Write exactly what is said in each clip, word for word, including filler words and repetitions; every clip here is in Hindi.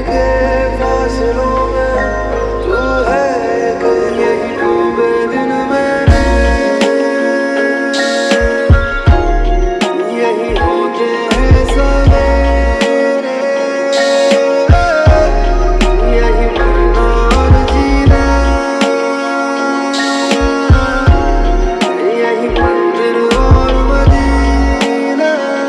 के फासलों में तू है, यही डूबे दिन मेरे, यही होते हैं सवेरे, यही मरना और जीना, यही मंदिर और मदीना।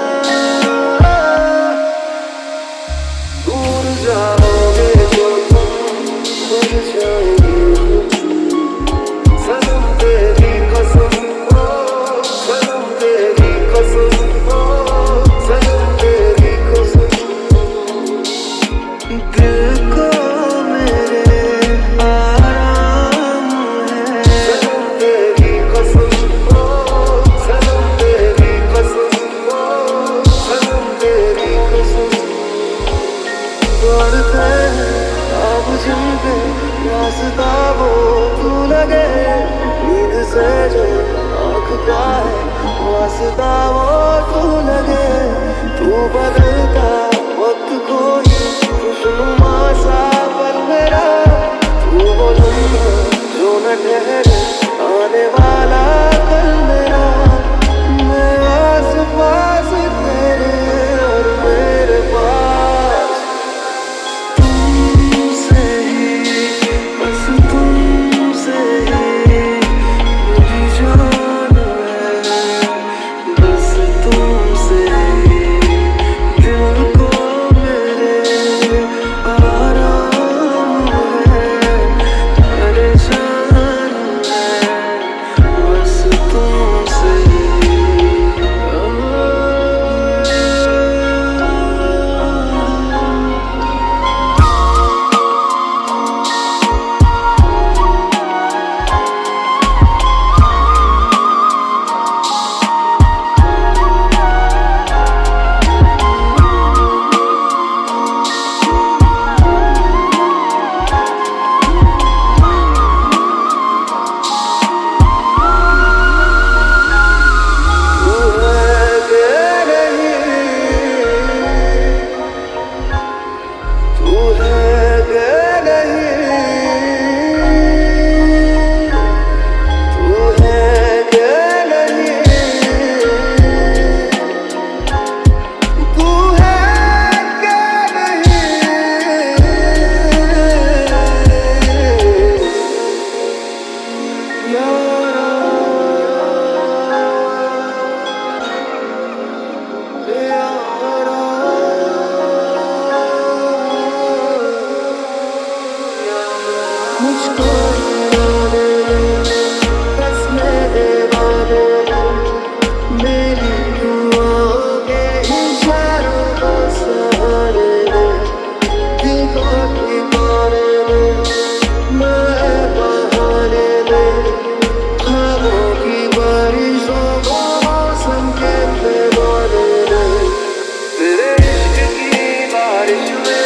दूर जाओगे जो तुम, खुद जाएंगे सनम तेरी कसम, सनम तेरी कसम, सनम तेरी कसम। दिल को मेरे आराम है, सनम तेरी कसम, सनम तेरी कसम, सनम तेरी कसम। दौड़ते हैं अब जिनके रास्ता वो तू लगे, नींद से जो आँख का है वास्ता वो तू लगे। तू बदलता वक्त कोई खुशनुमा सा पल मेरा, तू वो लम्हा जो न ठहरे आने वाला कल मेरा। मैं आस पास तेरे और मेरे पास तुमसे ही, बस तुमसे ही मेरी जान है, बस तुमसे ही दिल को मेरे आराम है, परेशान है, बस तुमसे ही। मुझको बस मेरे वादे, मेरी दुआओं के इशारों को सहारे दे, दिलों की तारे दे, मैं बहाने दे, ख्वाबों की बारिशों को मौसम के पैमाने दे। तेरे इश्क की बारिश में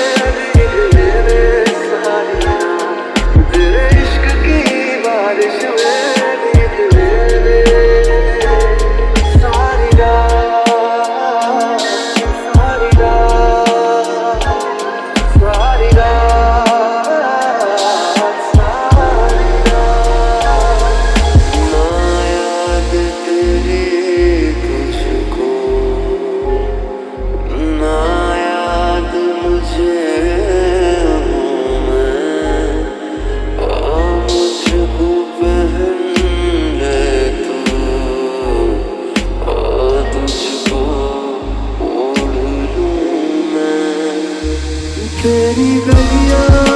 तेरी गलियां